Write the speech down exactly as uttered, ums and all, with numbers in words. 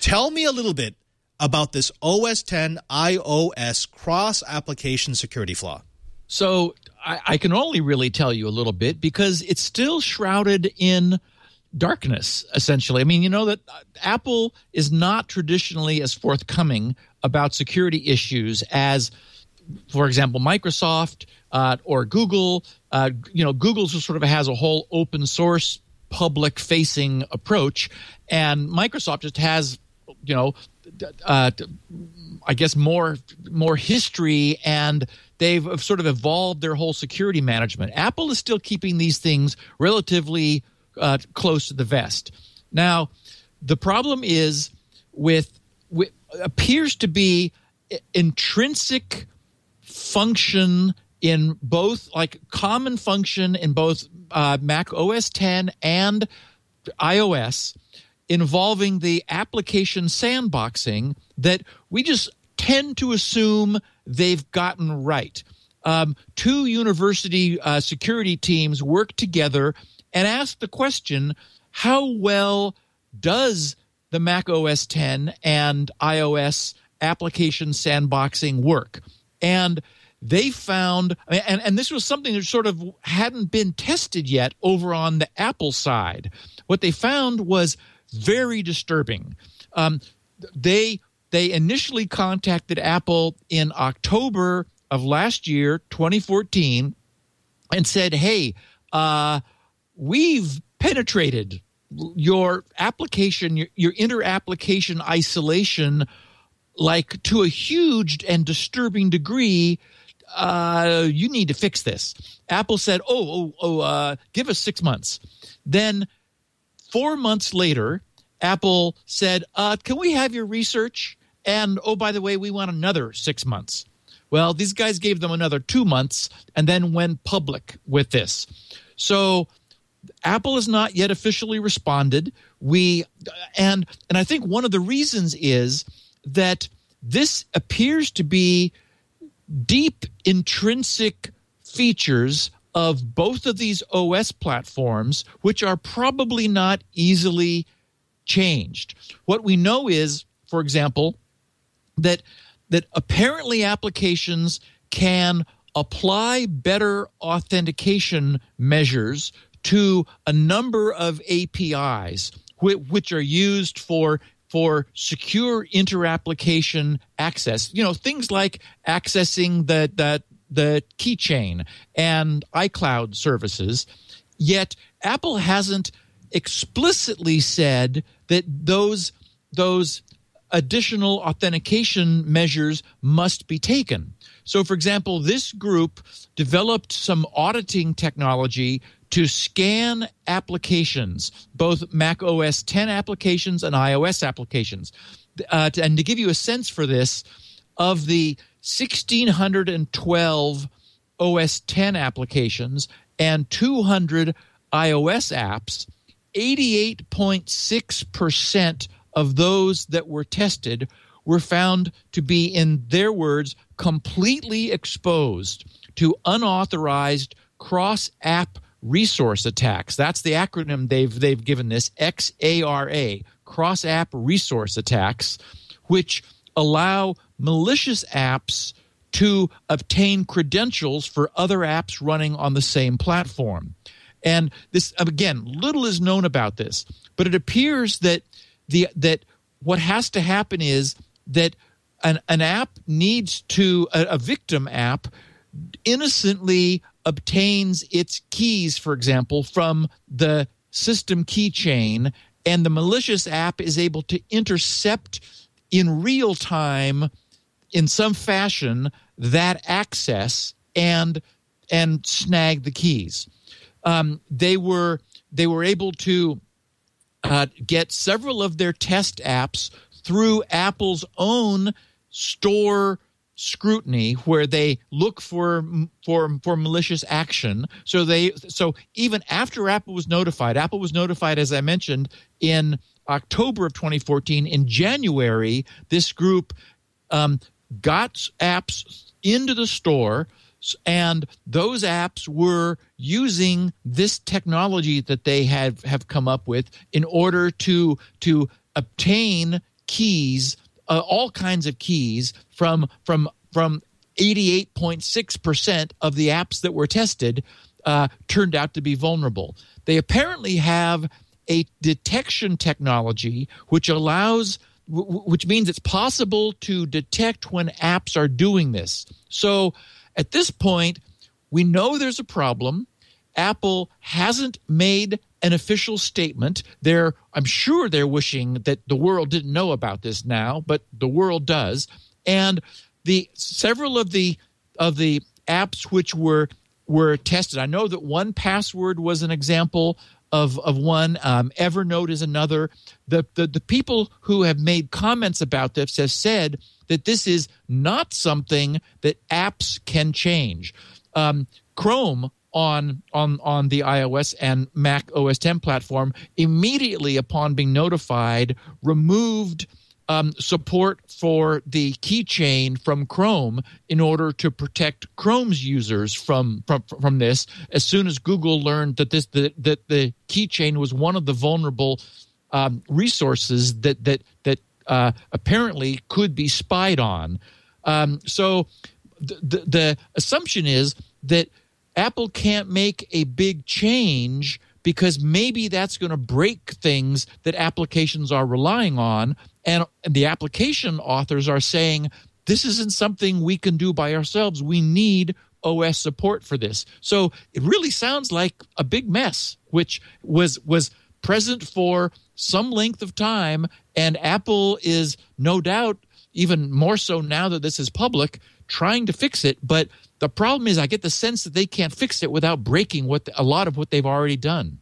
Tell me a little bit about this O S ten iOS cross-application security flaw. So I, I can only really tell you a little bit because it's still shrouded in darkness, essentially. I mean, you know that Apple is not traditionally as forthcoming about security issues as, for example, Microsoft uh, or Google. Uh, you know, Google sort of has a whole open source, public-facing approach, and Microsoft just has, you know, uh, I guess more more history, and they've sort of evolved their whole security management. Apple is still keeping these things relatively uh, close to the vest. Now, the problem is with, with appears to be intrinsic function in both, like common function in both uh, Mac O S ten and iOS, involving the application sandboxing that we just tend to assume they've gotten right. Um, two university uh, security teams work together and ask the question, how well does the Mac O S ten and iOS application sandboxing work? And they found, and, and this was something that sort of hadn't been tested yet over on the Apple side. What they found was very disturbing. Um, they they initially contacted Apple in October of last year, twenty fourteen, and said, hey, uh, we've penetrated your application, your, your inter-application isolation, like to a huge and disturbing degree. Uh, you need to fix this. Apple said, oh, oh, oh uh, give us six months. Then four months later, Apple said, uh, can we have your research? And, oh, by the way, we want another six months. Well, these guys gave them another two months and then went public with this. So Apple has not yet officially responded. We and and I think one of the reasons is that this appears to be deep intrinsic features of both of these O S platforms, which are probably not easily changed. What we know is, for example, that that apparently applications can apply better authentication measures to a number of A P Is, which, which are used for for secure inter-application access. You know, things like accessing the the the keychain and iCloud services. Yet Apple hasn't explicitly said that those those additional authentication measures must be taken. So, for example, this group developed some auditing technology to scan applications, both Mac O S ten applications and iOS applications. Uh, and to give you a sense for this, of the one thousand six hundred twelve O S ten applications and two hundred iOS apps, eighty-eight point six percent of those that were tested were found to be, in their words, completely exposed to unauthorized cross-app resource attacks. That's the acronym they've they've given this, X A R A, cross-app resource attacks, which allow malicious apps to obtain credentials for other apps running on the same platform. And this, again, little is known about this, but it appears that the that what has to happen is that an, an app needs to, a, a victim app innocently obtains its keys, for example, from the system keychain, and the malicious app is able to intercept in real time, in some fashion, that access and and snag the keys. Um, they were they were able to uh, get several of their test apps through Apple's own store scrutiny, where they look for for for malicious action. So they so even after Apple was notified, Apple was notified, as I mentioned, in October of twenty fourteen. In January, this group um, got apps into the store, and those apps were using this technology that they have have come up with in order to to obtain keys, uh, all kinds of keys from from from eighty-eight point six percent of the apps that were tested uh, turned out to be vulnerable. They apparently have a detection technology which allows, w- which means it's possible to detect when apps are doing this. So at this point, we know there's a problem. Apple hasn't made an official statement. They're, I'm sure they're wishing that the world didn't know about this now, but the world does. And the several of the of the apps which were were tested, I know that one Password was an example of of one. Um, Evernote is another. The, the the people who have made comments about this have said that this is not something that apps can change. Um, Chrome on on on the iOS and Mac O S X platform immediately upon being notified removed um, support for the keychain from Chrome in order to protect Chrome's users from from from this. As soon as Google learned that this that, that the keychain was one of the vulnerable um, resources that that that uh, apparently could be spied on. Um, so the, the the assumption is that Apple can't make a big change because maybe that's going to break things that applications are relying on. And the application authors are saying, this isn't something we can do by ourselves. We need O S support for this. So it really sounds like a big mess, which was was present for some length of time. And Apple is no doubt, even more so now that this is public, trying to fix it. But the problem is I get the sense that they can't fix it without breaking what the, a lot of what they've already done.